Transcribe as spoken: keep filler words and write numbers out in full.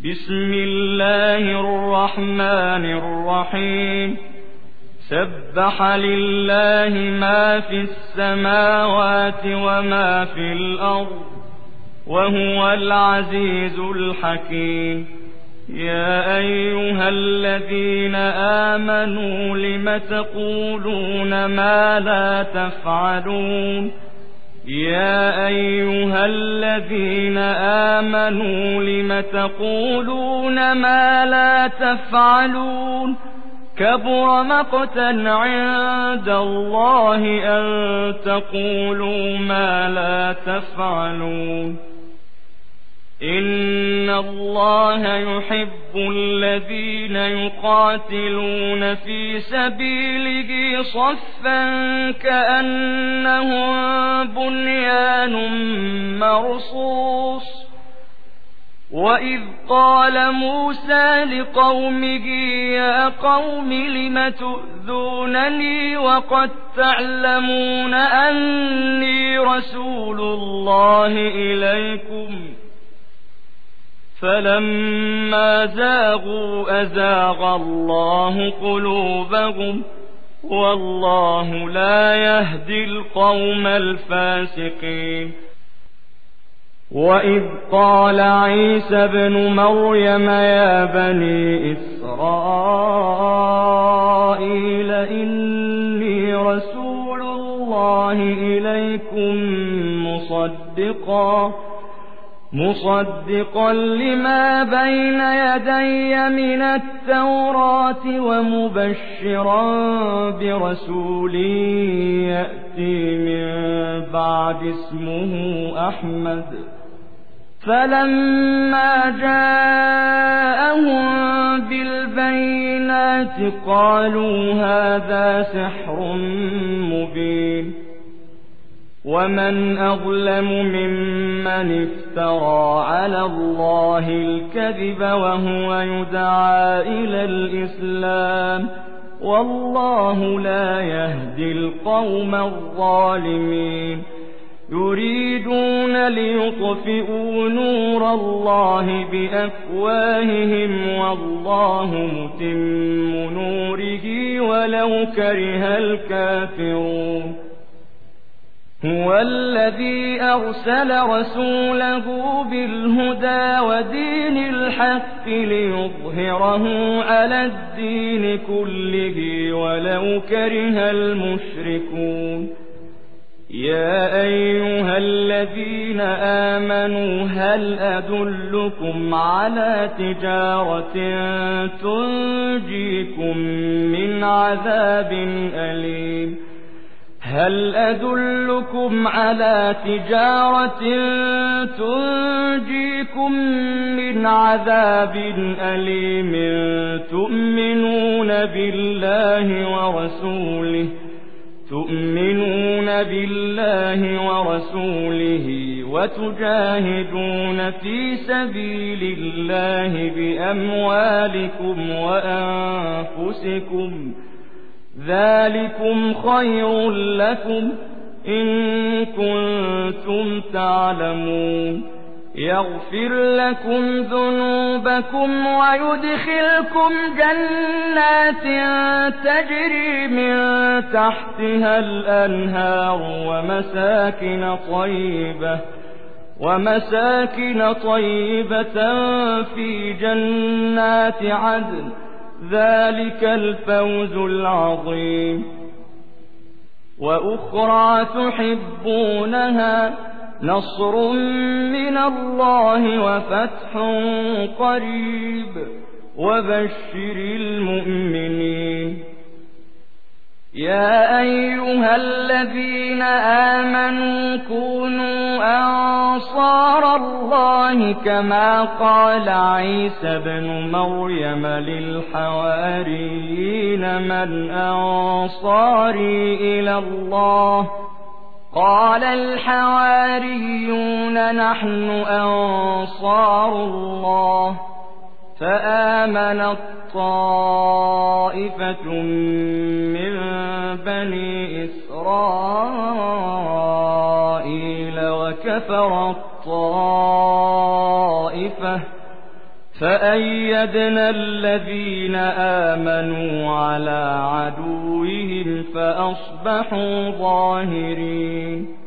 بسم الله الرحمن الرحيم سبح لله ما في السماوات وما في الأرض وهو العزيز الحكيم يا أيها الذين آمنوا لم تقولون ما لا تفعلون يا أيها الذين آمنوا لم تقولون ما لا تفعلون كبر مقتا عند الله أن تقولوا ما لا تفعلون إن الله يحب الذين يقاتلون في سبيله صفا كأنهم بنيان مرصوص وإذ قال موسى لقومه يا قوم لم تؤذونني وقد تعلمون أني رسول الله إليكم فلما زاغوا أزاغ الله قلوبهم والله لا يهدي القوم الفاسقين وإذ قال عيسى ابن مريم يا بني إسرائيل إني رسول الله إليكم مصدقا مصدقا لما بين يدي من التوراة ومبشرا برسول يأتي من بعد اسمه أحمد فلما جاءهم بالبينات قالوا هذا سحر مبين ومن أظلم ممن افترى على الله الكذب وهو يدعى إلى الإسلام والله لا يهدي القوم الظالمين يريدون ليطفئوا نور الله بأفواههم والله متم نوره ولو كره الكافرون هو الذي أرسل رسوله بالهدى ودين الحق ليظهره على الدين كله ولو كره المشركون يا أيها الذين آمنوا هل أدلكم على تجارة تنجيكم من عذاب أليم هل أدلكم على تجارة تنجيكم من عذاب أليم تؤمنون بالله ورسوله تؤمنون بالله ورسوله وتجاهدون في سبيل الله بأموالكم وأنفسكم ذلكم خير لكم إن كنتم تعلمون يغفر لكم ذنوبكم ويدخلكم جنات تجري من تحتها الأنهار ومساكن طيبة ومساكن طيبة في جنات عدن ذلك الفوز العظيم وأخرى تحبونها نصر من الله وفتح قريب وبشر المؤمنين يا أيها الذين آمنوا كونوا أنصار الله كما قال عيسى ابن مريم للحواريين من أنصاري إلى الله قال الحواريون نحن أنصار الله فآمنت طائفة من بني إسرائيل وكفرت طائفة فأيدنا الذين آمنوا على عدوهم فأصبحوا ظاهرين